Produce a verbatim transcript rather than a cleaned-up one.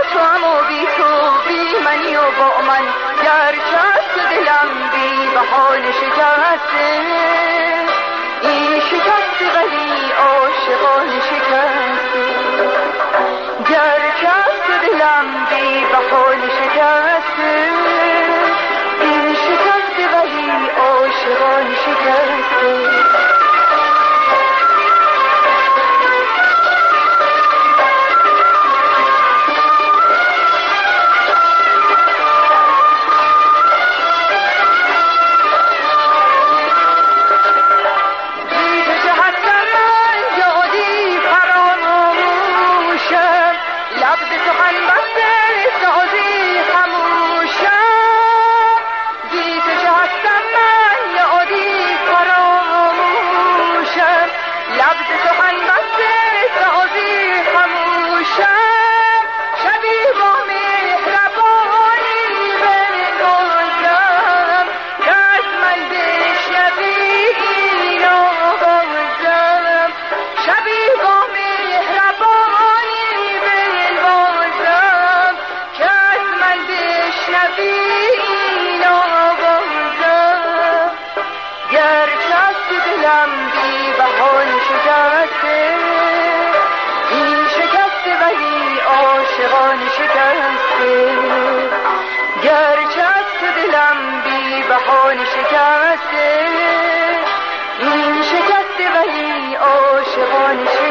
تو هم و بی تو بی منی و با من، گرچه از دلم بی بهانه شکسته، این شکسته ولی عاشقانه شکسته، گرچه از دلم بی بهانه شکسته، این شکسته ولی عاشقانه شکسته. عاشقانه شکسته، گرچه از تو دلم بی بهانه شکسته، این شکسته ولی عاشقانه شکسته.